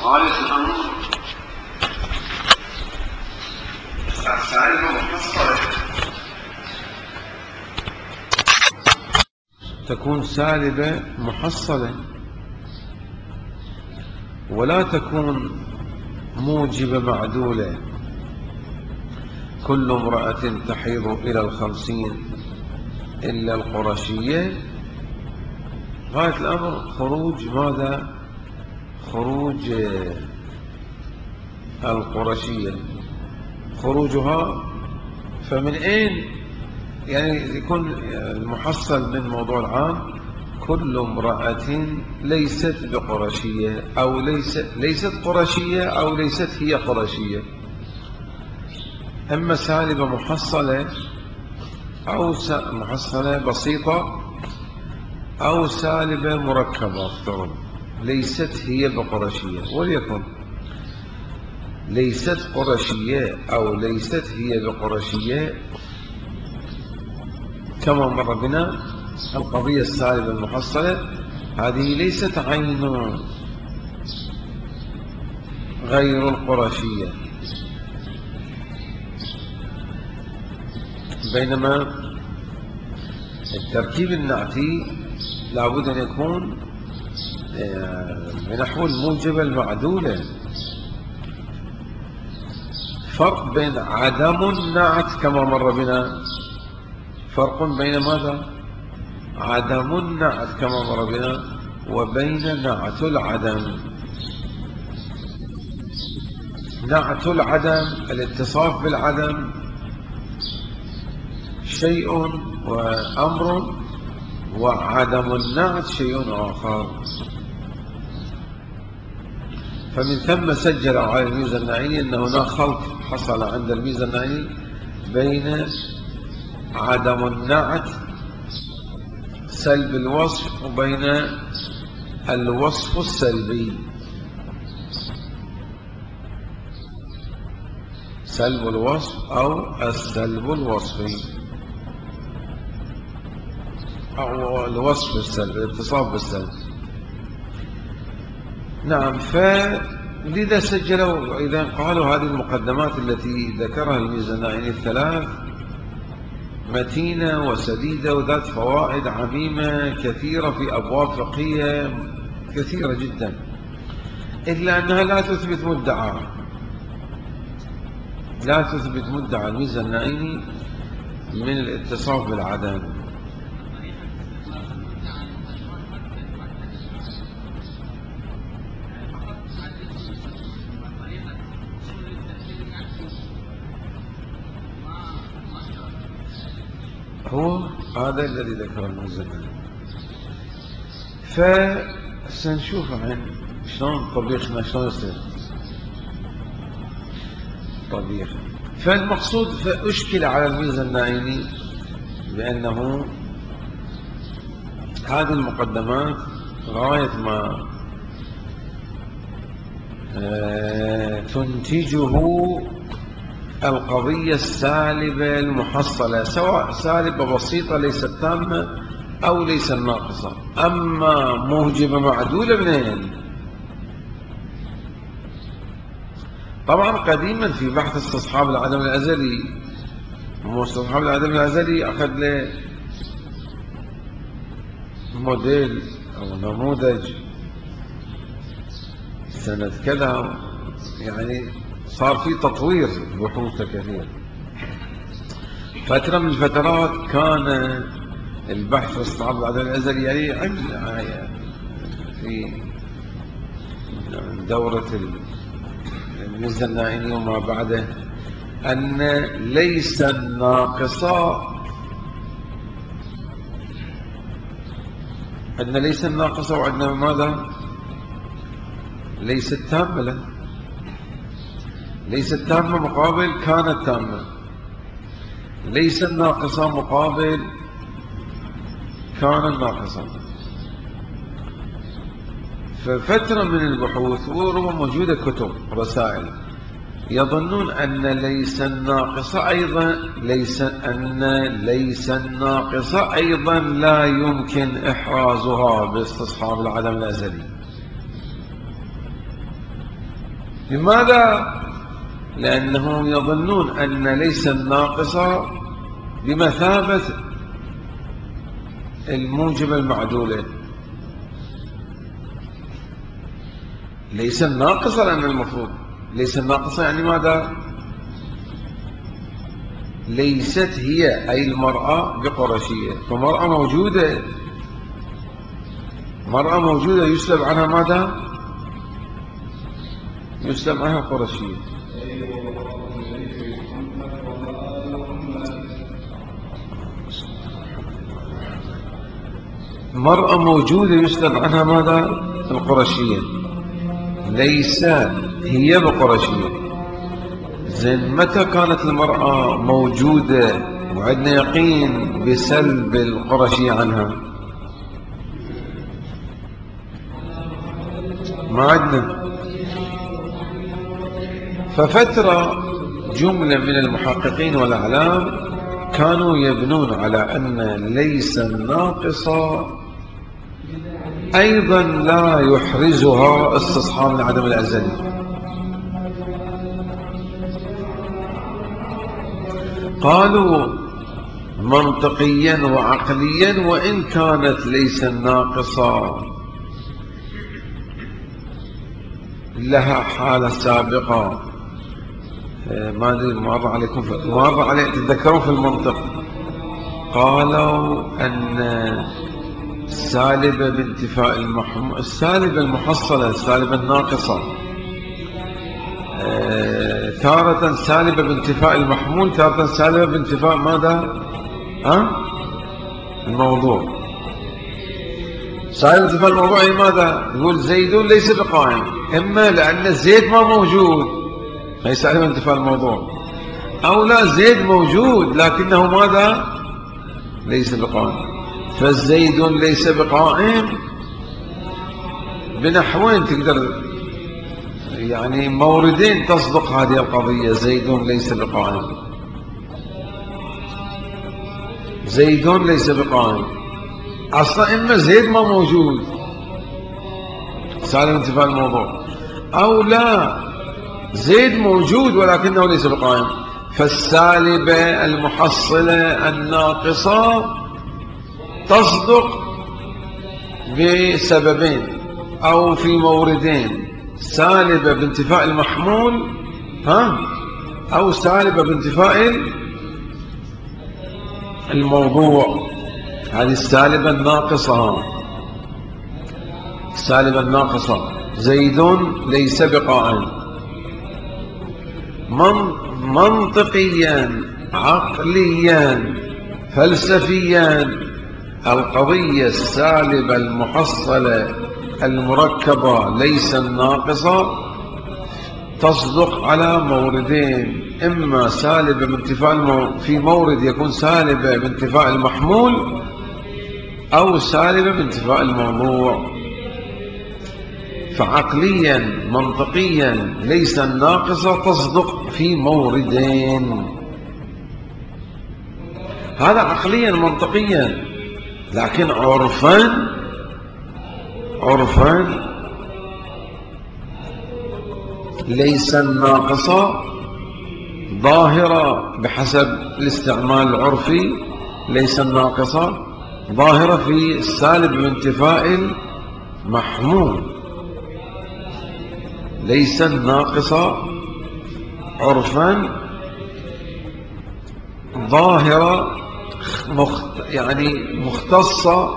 ثالثا السالبة محصلة، تكون سالبة محصلة ولا تكون موجبة معدولة. كل امرأة تحيض إلى 50 إلا القرشية. غاية الأمر خروج ماذا؟ خروج القرشية، خروجها. فمن أين يعني يكون المحصل من موضوع العام؟ كل امرأة ليست بقرشية أو ليست قرشية أو ليست هي قرشية. أما سالبة محصلة أو محصلة بسيطة أو سالبة مركبة، افترض ليست هي بقرشية، وليكن ليست قرشية أو ليست هي بقرشية. كما مر بنا القضية السالبة المحصلة هذه ليست عين غير القرشية، بينما التركيب النعتي لابد أن يكون بنحو الموجبة المعدولة. فرق بين عدم النعت كما مر بنا، فرق بين ماذا؟ عدم النعت كما مر بنا وبين نعت العدم. نعت العدم الاتصاف بالعدم شيء وأمر، وعدم النعت شيء آخر. فمن ثم سجل على الميزة النعيني أن هناك خلط حصل عند الميزة النعيني بين عدم النعت سلب الوصف وبين الوصف السلبي. سلب الوصف أو السلب الوصفي أو الوصف السلبي، الاتصاف بالسلب. نعم، فلذا سجلوا إذا قالوا هذه المقدمات التي ذكرها الميزة النعيني الثلاث متينة وسديدة وذات فوائد عميمة كثيرة في أبواب فقهية كثيرة جدا، إلا أنها لا تثبت مدعى، لا تثبت مدعى الميزة النعيني من الاتصاف بالعدم. هو هذا الذي ذكره الميزة النعيني. فسنشوف عن شلون طبيخنا شلون يصير طبيخ. فالمقصود فأشكل على الميزة النعيني بأنه هذه المقدمات غاية ما تنتجه القضية السالبة المحصلة، سواء سالبة بسيطة ليست تامة أو ليست ناقصة. أما موجبة معدولة منين؟ طبعا قديما في بحث استصحاب العدم الأزلي، استصحاب العدم الأزلي أخذ له موديل أو نموذج سنة كذا، يعني صار في تطوير بحوث كثير. فترة من الفترات كان البحث في استصحاب العدم الأزلي يعني في دورة الميزة النعيني وما بعده أن ليس الناقصة، عندنا ليس الناقصة وعندنا ماذا؟ ليست تامة. له ليست تامة مقابل كانت تامة، ليس الناقصة مقابل كان الناقصة. ففترة من البحوث وربما موجودة كتب رسائل يظنون أن ليس الناقصة أيضا ليس الناقصة أيضا لا يمكن إحرازها باستصحاب العدم الأزلي. لماذا؟ لأنهم يظنون أن ليس الناقصة بمثابة الموجب المعدولة. ليس الناقصة، لأن المفروض ليس الناقصة يعني ماذا؟ ليست هي أي المرأة بقرشية، فمرأة موجودة، مرأة موجودة يسلب عنها ماذا؟ يسلب عنها قرشية. مرأة موجودة يسلب عنها ماذا؟ القرشية، ليس هي بقرشية. زين متى كانت المرأة موجودة وعندنا يقين بسلب القرشية عنها؟ ما عندنا. ففترة جملة من المحققين والأعلام كانوا يبنون على أن ليس الناقصة أيضا لا يحرزها استصحاب العدم الأزلي. قالوا منطقيا وعقليا وإن كانت ليس الناقصة لها حالة سابقة، ما أدري مر عليكم مر عليكم تتذكرون في المنطق، قالوا أن السالبة بانتفاء السالبة المحصلة، السالبة الناقصة تارة سالبة بانتفاء المحمول، تارة سالبة بانتفاء ماذا؟ الموضوع. سالبة بانتفاء الموضوع ماذا؟ يقول زيد ليس بقائم، إما لأن زيد ما موجود هي سالبة بانتفاء الموضوع، أو لا زيد موجود لكنه ماذا؟ ليس بقائم. فزيد ليس بقائم بنحوين تقدر يعني موردين تصدق هذه القضية. زيد ليس بقائم، زيد ليس بقائم، أصلا إما زيد ما موجود سالب انتفاء الموضوع، أو لا زيد موجود ولكنه ليس بقائم. فالسالبة المحصلة الناقصة تصدق بسببين أو في موردين، سالبة بانتفاء المحمول أو سالبة بانتفاء الموضوع. هذه السالبة الناقصة، السالبة الناقصة زيد ليس بقائم. منطقيا عقليا فلسفيا القضية السالبة المحصلة المركبة ليس الناقصة تصدق على موردين، إما سالبة بانتفاء في مورد يكون سالبة بانتفاء المحمول أو سالبة بانتفاء الموضوع. فعقليا منطقيا ليس الناقصة تصدق في موردين، هذا عقليا منطقيا. لكن عرفا ليس الناقصة ظاهرة بحسب الاستعمال العرفي، ليس الناقصة ظاهرة في السالب بانتفاء المحمول. ليس الناقصة عرفا ظاهرة يعني مختصة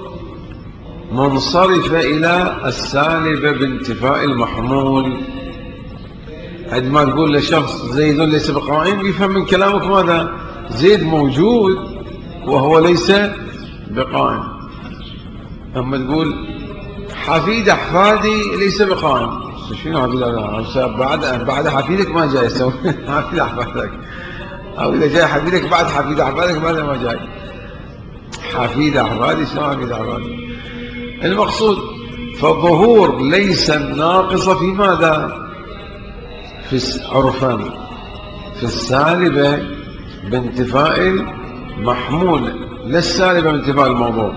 منصرفة إلى السالبة بانتفاء المحمول. عندما تقول لشخص زيد ليس بقائم يفهم من كلامك ماذا؟ زيد موجود وهو ليس بقائم. أما تقول حفيد أحفادي ليس بقائم، شنو حفيد؟ بعد حفيدك ما جاي يسوي حفيد أحفادك، أو إذا جاي حفيدك بعد حفيد أحفادك ماذا ما جاي؟ حفيد أحفادي شنو حفيد أحفادي؟ المقصود فظهور ليس الناقصة في ماذا؟ في عرفا في السالبة بانتفاء المحمول، لا السالبة بانتفاء الموضوع.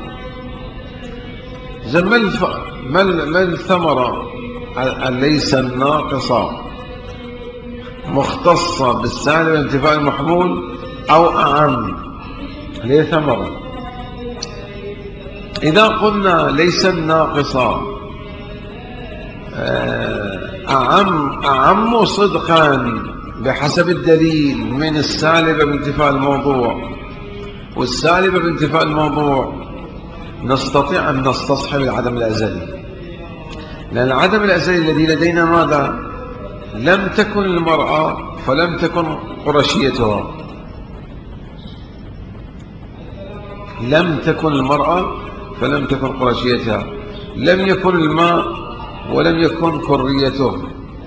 ما الثمرة ليس الناقصة مختصة بالسالب انتفاء المحمول أو أعم ليه ثمرة. إذا قلنا ليس الناقصة أعم صدقا بحسب الدليل من السالبة بانتفاء الموضوع، والسالبة بانتفاء الموضوع نستطيع أن نستصحب العدم الأزلي، لأن العدم الأزلي الذي لدينا ماذا؟ لم تكن المرأة فلم تكن قرشيتها، لم تكن المرأة فلم تكن قرشيتها، لم يكن الماء ولم يكن كريته،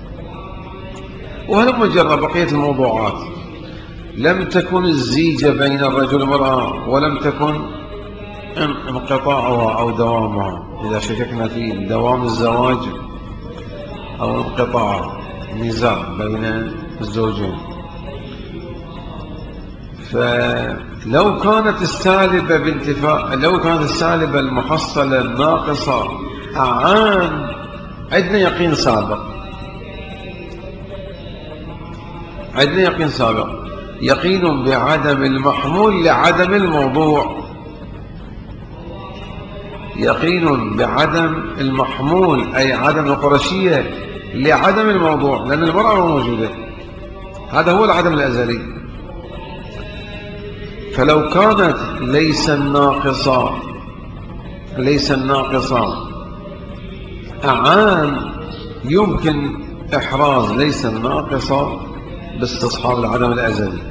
وهلم جرى بقية الموضوعات. لم تكن الزيجة بين الرجل والمرأة، ولم تكن انقطاعها أو دوامها، إذا شككنا في دوام الزواج أو انقطاع نزاع بين الزوجين. فلو كانت السالبة بانتفاء، لو كانت السالبة المحصلة الناقصة أعان، عندنا يقين سابق، عندنا يقين سابق، يقين بعدم المحمول لعدم الموضوع، يقين بعدم المحمول أي عدم القرشية لعدم الموضوع، لأن المرأة موجودة، هذا هو العدم الأزلي. فلو كانت ليس الناقصة أعان، يمكن إحراز ليس الناقصة باستصحاب العدم الأزلي.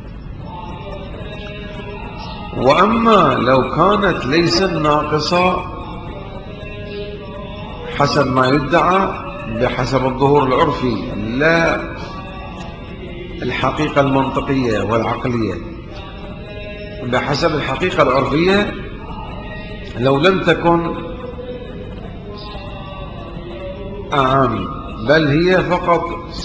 وأما لو كانت ليس الناقصة حسب ما يدعى بحسب الظهور العرفي لا الحقيقة المنطقية والعقلية، بحسب الحقيقة العرفية لو لم تكن أعم بل هي فقط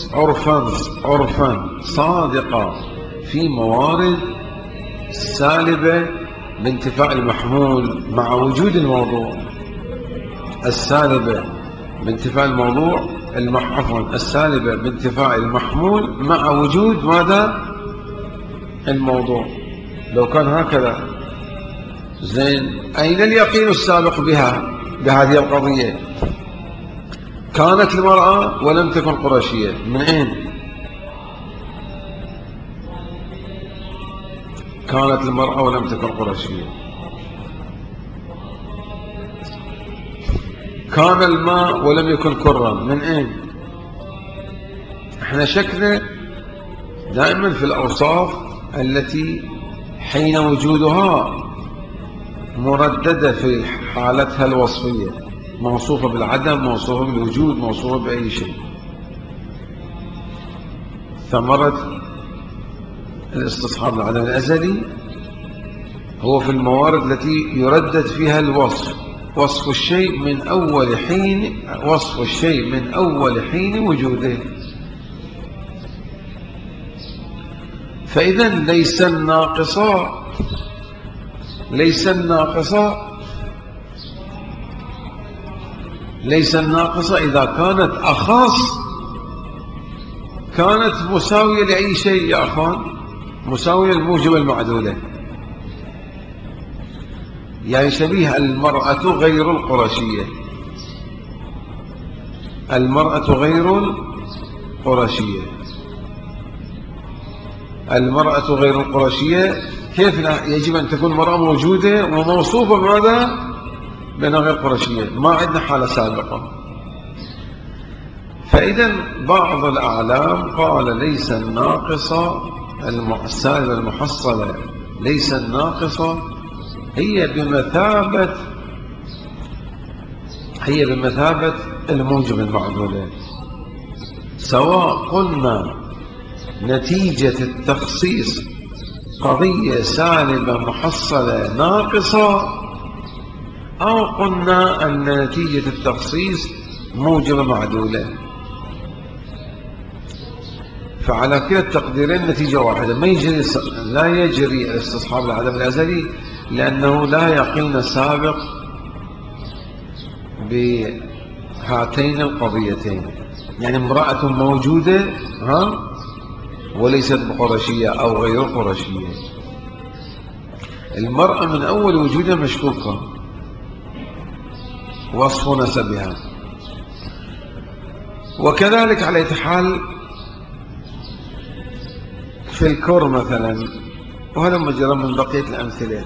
عرفا صادقة في موارد سالبة بانتفاء المحمول مع وجود الموضوع، السالبة بانتفاء الموضوع السالبة بانتفاء المحمول مع وجود ماذا؟ الموضوع. لو كان هكذا زين، أين اليقين السابق بهذه القضية؟ كانت المرأة ولم تكن قرشية، من أين؟ كانت المرأة ولم تكن قرشية. كان الماء ولم يكن كرا، من أين؟ احنا شكنا دائما في الأوصاف التي حين وجودها مرددة في حالتها الوصفية، موصوفة بالعدم، موصوفة بالوجود، موصوفة بأي شيء. ثمرة الاستصحاب العدم الأزلي هو في الموارد التي يردد فيها الوصف، وصف الشيء من أول حين وجوده. فإذا ليس الناقصة إذا كانت أخص كانت مساوية لأي شيء يا أخوان، مساوية للموجب المعدودة، يعني شبيه المرأة غير القرشية، المرأة غير القرشية، المرأة غير القرشية كيف يجب أن تكون مرأة موجودة وموصوفة بماذا؟ بأنها غير قرشية، ما عندنا حالة سابقة. فإذا بعض الأعلام قال ليس الناقصة السالبة المحصلة، ليس الناقصة هي بمثابة الموجب المعدولة، سواء قلنا نتيجة التخصيص قضية سالبة محصلة ناقصة، أو قلنا أن نتيجة التخصيص موجبة معدولة. فعلى كلا التقديرين نتيجة واحدة، لا يجري الاستصحاب العدم الأزلي، لأنه لا يقين سابق بهاتين القضيتين. يعني امرأة موجودة وليست بقرشية أو غير قرشية. المرأة من أول وجودها مشكوكة وصف نسبها. وكذلك على حال في الكور مثلا، وهذا مجرد من بقية الأمثلة.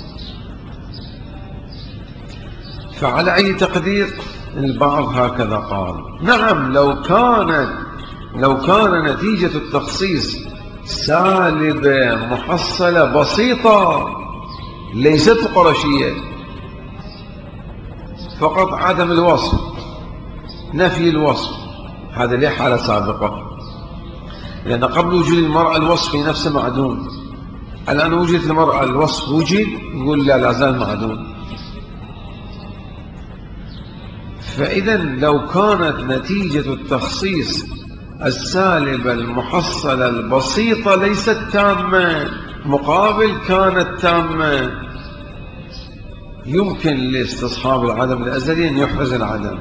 فعلى أي تقدير البعض هكذا قال: نعم، لو كان نتيجة التخصيص سالبة محصلة بسيطة ليست قرشية، فقط عدم الوصف، نفي الوصف، هذا ليه حالة سابقة، لأن قبل وجود المرأة الوصف في نفسه معدوم. الآن وجدت المرأة الوصف وجد، نقول لا زال معدوم. فإذا لو كانت نتيجة التخصيص السالبة المحصلة البسيطة ليست تامة، مقابل كانت تامة، يمكن لاستصحاب العدم الأزلي أن يحرز العدم.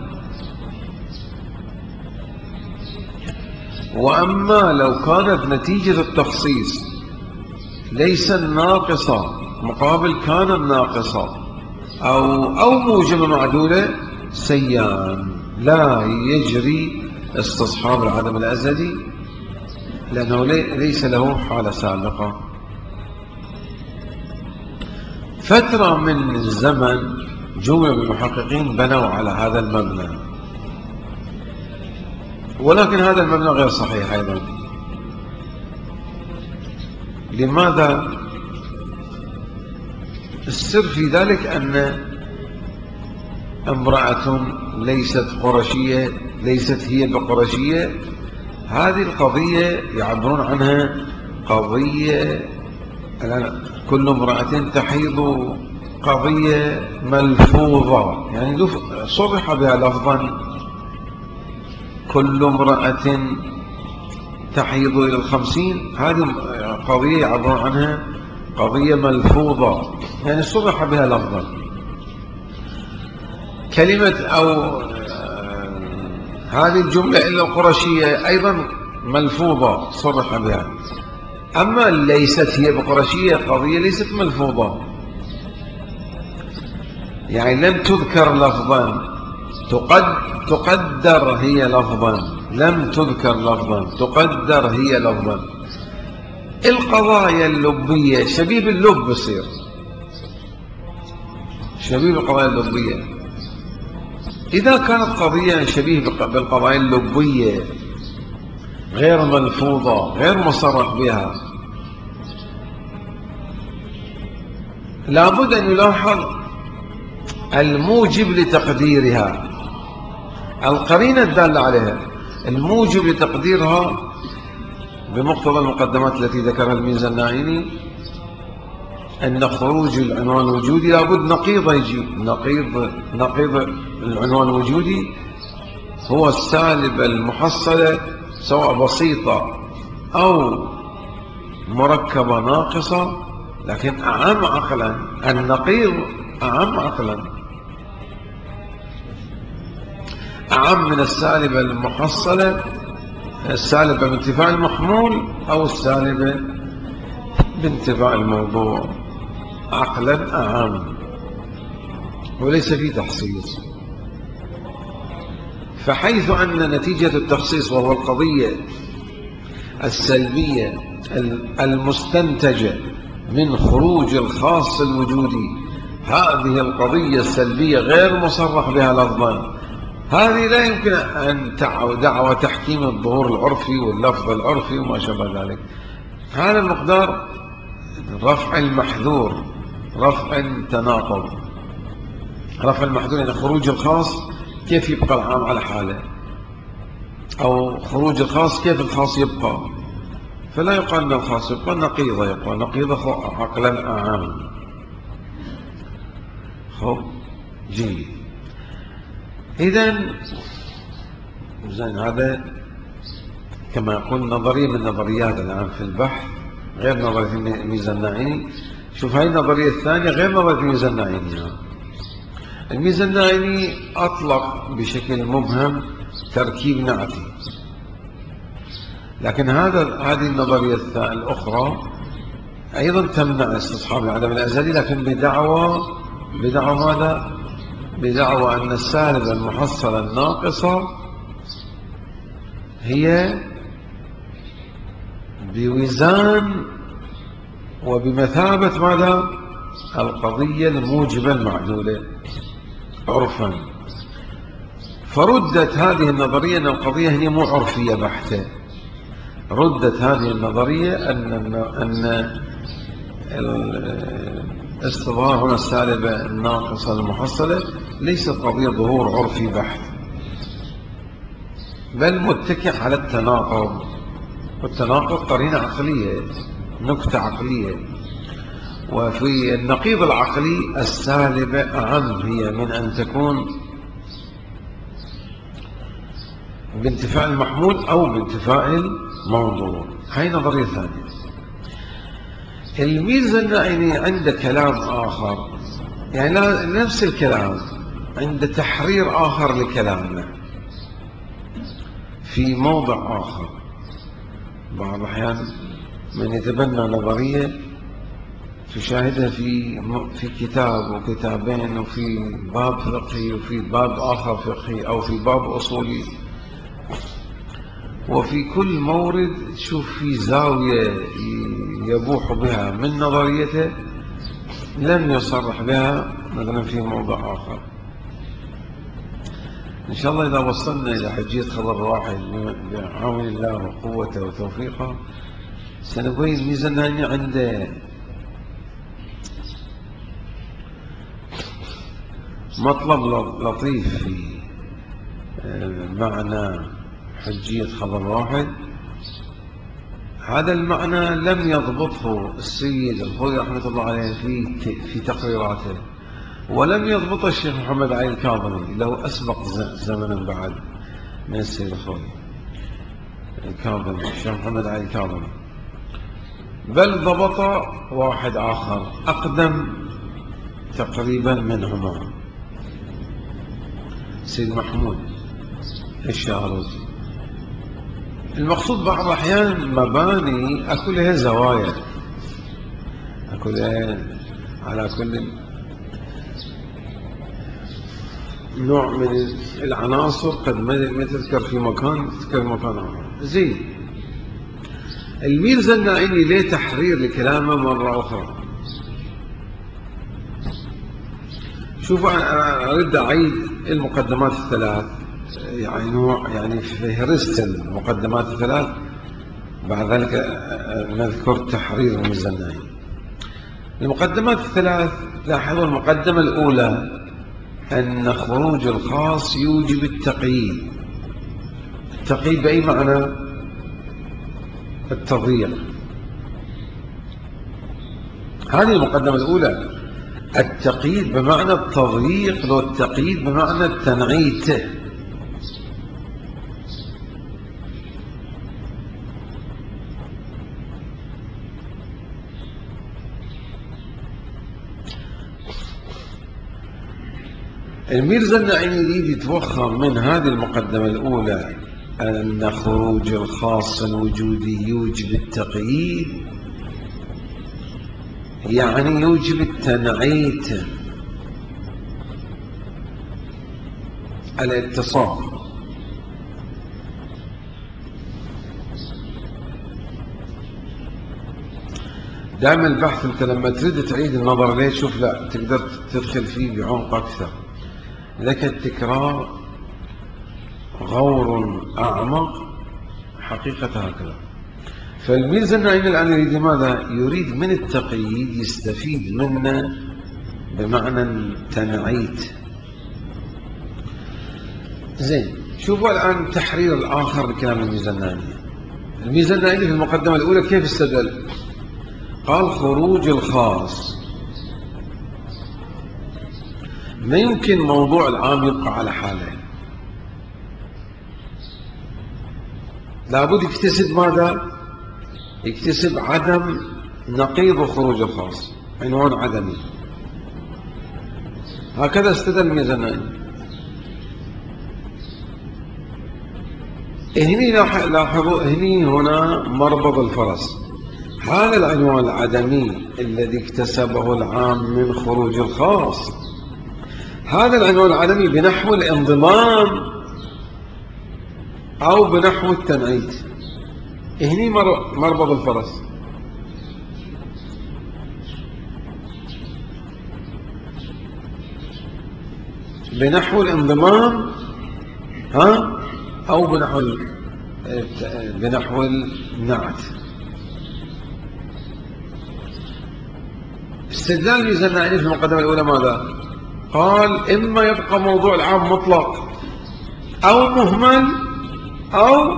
وأما لو كانت نتيجة التخصيص ليس الناقصة مقابل كان الناقصة أو موجبة معدولة، سيان لا يجري استصحاب العدم الأزلي، لأنه ليس له حالة سابقة. فترة من الزمن جملة من المحققين بنوا على هذا المبنى، ولكن هذا المبنى غير صحيح أيضا. لماذا؟ السر في ذلك أن امرأة ليست قرشية، ليست هي بقرشية، هذه القضية يعبرون عنها قضية كل امرأة تحيض، قضية ملفوظة، يعني صرح بها لفظا: كل امرأة تحيض إلى 50. هذه قضية يعبرون عنها قضية ملفوظة، يعني صرح بها لفظا. كلمة أو هذه الجملة إلا القرشية أيضا ملفوظة صرح بها. أما ليست هي بقرشية، قضية ليست ملفوظة، يعني لم تذكر لفظا، تقدر هي لفظا، لم تذكر لفظا، تقدر هي لفظا. القضايا اللبية شبيه باللب بصير، شبيه بالقضايا اللبية. إذا كانت قضية شبيه بالقضايا اللبية غير ملفوظة غير مصرح بها، لابد أن يلاحظ الموجب لتقديرها، القرينة الدالة عليها. الموجب لتقديرها بمقتضى المقدمات التي ذكرها الميزانعيني أن خروج العنوان الوجودي لابد نقيض يجي، نقيض العنوان الوجودي هو السالبة المحصلة، سواء بسيطة أو مركبة ناقصة، لكن أعم عقلا. النقيض أعم عقلا، أعم من السالبة المحصلة، السالبة بانتفاع المحمول أو السالبة بانتفاع الموضوع، عقلا أعم، وليس في تخصيص. فحيث أن نتيجة التخصيص وهو القضية السلبية المستنتجة من خروج الخاص الوجودي، هذه القضية السلبية غير مصرح بها لفظا، هذه لا يمكن أن دعوى تحكيم الظهور العرفي واللفظ العرفي وما شابه ذلك. هذا المقدار رفع المحذور، رفع تناقض. رفع المحذور يعني خروج الخاص كيف يبقى العام على حاله، أو خروج الخاص كيف الخاص يبقى، فلا يقال أن الخاص يبقى، نقيضة يبقى، نقيضة عقلا أعام. خب جيد. إذن زين، هذا كما يقول نظرية من نظريات الآن في البحث، غير نظرية الميزانعيني. شوف هاي النظرية الثانية غير نظرية الميزانعيني. الميزانعيني أطلق بشكل مبهم تركيب نعتي، لكن هذه النظرية الأخرى أيضا تمنع استصحاب العدم الأزلي، لكن بدعوى ماذا؟ بدعوى أن السالب المحصلة الناقصة هي بوزان وبمثابة ماذا؟ القضية الموجبة المعدولة عرفا. فردت هذه النظرية أن القضية هي مو عرفية بحتة. ردت هذه النظرية أن الاستظاهرة السالبة الناقصة المحصلة ليست قضية ظهور عرفي بحت، بل متكئ على التناقض، والتناقض قرينة عقلية، نكتة عقلية. وفي النقيض العقلي السالبة أعم هي من أن تكون بانتفاء المحمول أو بانتفاء الموضوع. هاي نظرية ثانية. الميزة النائني عنده كلام آخر، يعني نفس الكلام عند تحرير آخر لكلامنا في موضع آخر. بعض الأحيان من يتبنى نظرية تشاهدها في كتاب وكتابين وفي باب فقهي وفي باب آخر فقهي أو في باب أصولي، وفي كل مورد تشوف في زاوية يبوح بها من نظريته لم يصرح بها مثلا في موضع آخر. إن شاء الله إذا وصلنا إلى حجية خبر واحد بعون الله وقوته وتوفيقه سنبين ميزة النائني عنده مطلب لطيف في معنى حجية خبر واحد. هذا المعنى لم يضبطه السيد الخوي رحمة الله عليه في تقريراته، ولم يضبطه الشيخ محمد علي الكاظمي، له أسبق زمنا بعد من السيد الخوي الكاظمي، الشيخ محمد علي الكاظمي، بل ضبط واحد آخر أقدم تقريبا منهما، سيد محمود الشاروزي. المقصود بعض الأحيان مباني أكو لها زوايا، أكو لها على كل نوع من العناصر قد ما تذكر في مكان تذكر مكان آخر. زين، الميرزا النائني ليه تحرير لكلامه مرة أخرى. شوف أنا أريد أعيد المقدمات الثلاث، يعني نوع يعني فهرست المقدمات الثلاث، بعد ذلك نذكر تحرير الميرزا النائني. المقدمات الثلاث، لاحظوا المقدمة الأولى أن خروج الخاص يوجب التقييد. التقييد بأي معنى؟ التضييق. هذه المقدمة الأولى، التقييد بمعنى التضييق، لو التقييد بمعنى التنعيت. الميرزا النائني يريد يتوخم من هذه المقدمة الأولى أن خروج الخاص الوجودي يوجب التقييد، يعني يوجب التنعيت، الاتصال. دائما البحث أنت لما تريد تعيد النظر ليه شوف لا تقدر تدخل فيه بعمق أكثر، لك التكرار غور أعمق حقيقة هكذا. فالميرزا النائني الآن يريد ماذا؟ يريد من التقييد يستفيد منه بمعنى التنعيت. زين، شوفوا الآن تحرير الآخر لكلام الميرزا النائني. الميرزا النائني في المقدمة الأولى كيف استدل؟ قال خروج الخاص ما يمكن موضوع العام يبقى على حاله، لابد يكتسب ماذا؟ يكتسب عدم نقيض خروج الخاص، عنوان عدمي. هكذا استدل الميرزا النائني. هني لاحظوا هني هنا مربض الفرس. هذا العنوان العدمي الذي اكتسبه العام من خروج الخاص، هذا العنوان العدمي بنحو الانضمام أو بنحو التنعيت. هني مربض الفرس. بنحو الانضمام أو بنحو النعت. استدلال الميزانعيني في المقدمة الأولى ماذا؟ قال إما يبقى موضوع العام مطلق أو مهمل أو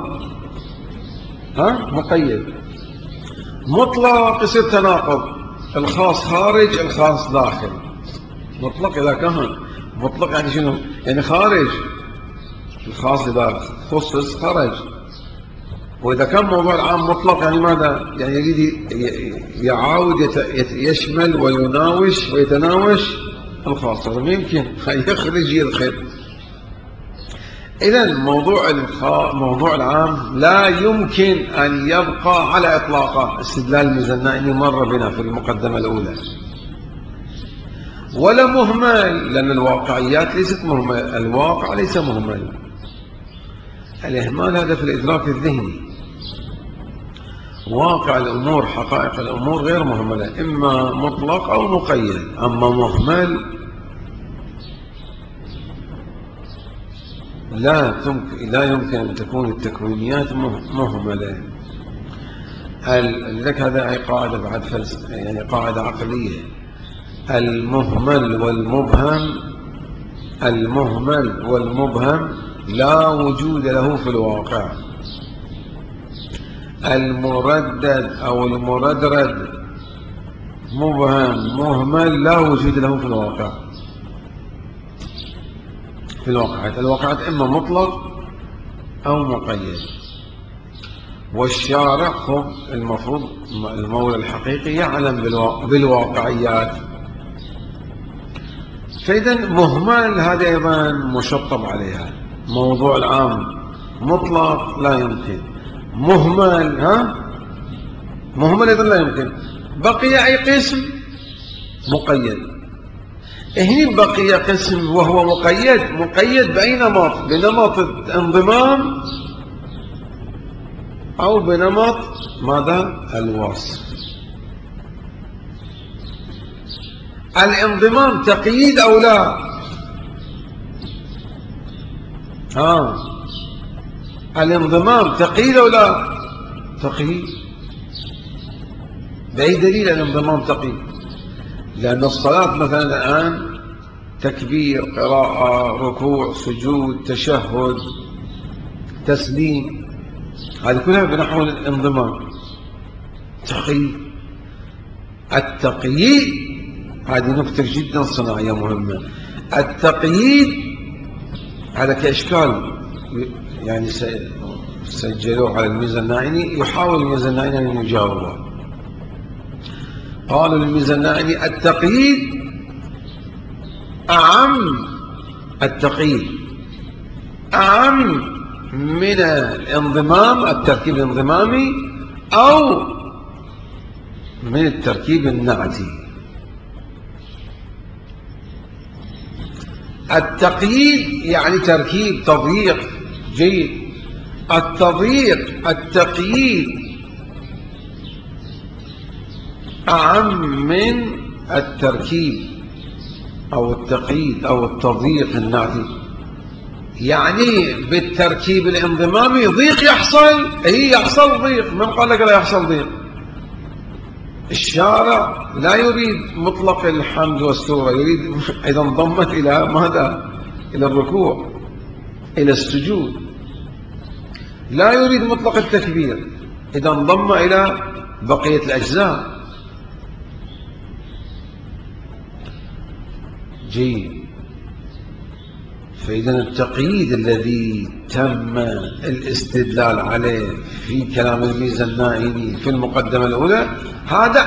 مقيد. مطلق يصير تناقض، الخاص خارج الخاص داخل. مطلق إذا كان مطلق يعني شنو؟ يعني خارج، الخاص إذا خصص خرج. وإذا كان موضوع العام مطلق يعني ماذا؟ يعني يريد يعاود يشمل ويناوش ويتناوش الخاص، هذا ما يمكن، يخرج يدخل. إذن موضوع العام لا يمكن أن يبقى على إطلاقه. استدلال الميزانعيني مر بنا في المقدمة الأولى. ولا مهمل، لأن الواقعيات ليست مهمل، الواقع ليس مهمل. الإهمال هذا في الإدراك الذهني. واقع الأمور، حقائق الأمور غير مهملة، إما مطلق أو مقيد. أما مهمل لا يمكن أن تكون التكوينيات مهملة. لك هذا قاعدة بعد يعني قاعدة عقلية. المهمل والمبهم لا وجود له في الواقع. المردد أو المردرد مبهم مهمل لا وجود له في الواقع. في الواقعات إما مطلق أو مقيد. والشارع هو المفروض المولى الحقيقي يعلم بالواقعيات. فإذا مهمل هذا أيضا مشطب عليها. موضوع العام مطلق لا يمكن، مهمل أيضا لا يمكن. بقي أي قسم مقيد. هنا بقي قسم وهو مقيد بأي نمط؟ بنمط الانضمام أو بنمط ماذا؟ الوصف. الانضمام تقييد أو لا؟ الانضمام تقييد أو لا؟ تقييد. بأي دليل الانضمام تقييد؟ لأن الصلاة مثلا الآن تكبير، قراءة، ركوع، سجود، تشهد، تسليم، هذه كلها بنحو الانضمام. تقييد. التقييد هذه نقطة جدا صناعية مهمة. التقييد هذا كإشكال يعني سجلوه على الميزانعيني، يحاول الميزانعيني أن يجاوبه. قالوا للميزانعيني التقييد أعم من الانضمام، التركيب الانضمامي، أو من التركيب النعتي. التقييد يعني تركيب، تضييق. جيد. التقييد أعم من التركيب أو التقييد أو التضييق النعتي. يعني بالتركيب الانضمامي ضيق يحصل، يحصل ضيق. من قال لك لا يحصل ضيق؟ الشارع لا يريد مطلق الحمد والسورة، يريد إذا انضمت إلى ماذا؟ إلى الركوع، إلى السجود. لا يريد مطلق التكبير، إذا انضم إلى بقية الأجزاء. جيد. فإذا التقييد الذي تم الاستدلال عليه في كلام الميزانعيني في المقدمة الأولى هذا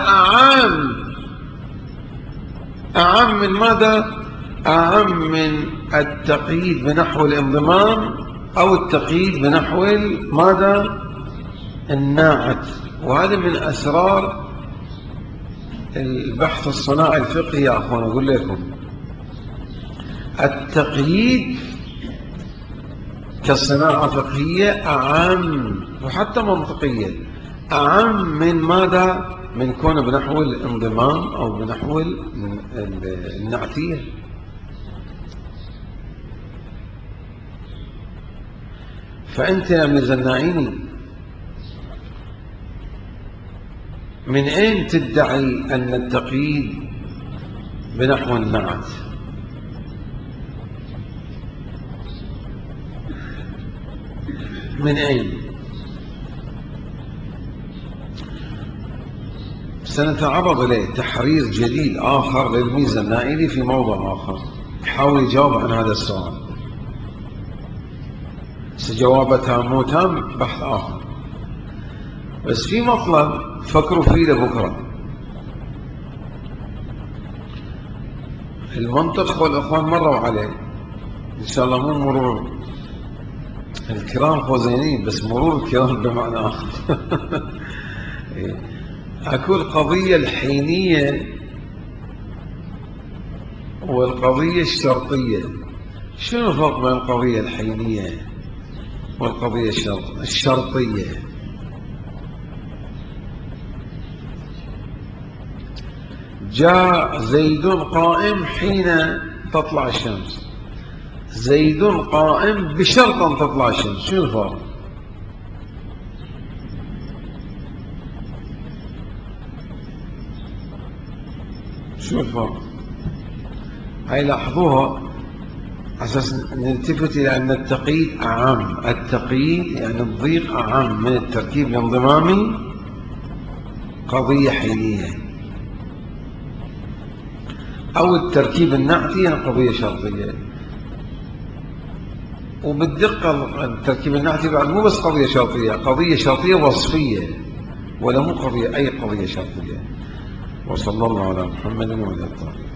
أعم من ماذا؟ أعم من التقييد بنحو الانضمام أو التقييد بنحو ماذا؟ الناعت. وهذا من أسرار البحث الصناعي الفقهي يا أخوان. أقول لكم التقييد كصناعة فقهية أعم وحتى منطقية أعم من ماذا؟ من كونه بنحو الانضمام أو بنحو النعتية. فأنت يا مزناعيني من أين تدعي أن التقييد بنحو النعت؟ من أين؟ سنتعرض إليه تحرير جديد آخر للميزانائي في موضوع آخر يحاول يجاوب عن هذا السؤال. سجوابه تام مو تام بحث آخر، بس في مطلب فكروا فيه لبكرة. المنطق والإخوان مروا عليه إن شاء الله، مو مرور الكرام خوزينين بس مرور الكرام بمعنى آخر. أكو القضية الحينية والقضية الشرطية. شنو الفرق بين القضية الحينية والقضية الشرطية؟ جاء زيد قائم حين تطلع الشمس، زيد قائم بشرط أن تطلع الشمس. شنو الفرق؟ شو الفرق؟ هاي لاحظوها أساس نلتفت إلى أن التقييد أعم. التقييد يعني الضيق أعم من التركيب الانضمامي قضية حينية، أو التركيب النعتي يعني قضية شرطية. وبالدقة التركيب النعتي بعد مو بس قضية شرطية، قضية شرطية وصفية ولا مو قضية أي قضية شرطية. وصلى الله على محمد وعلى آله.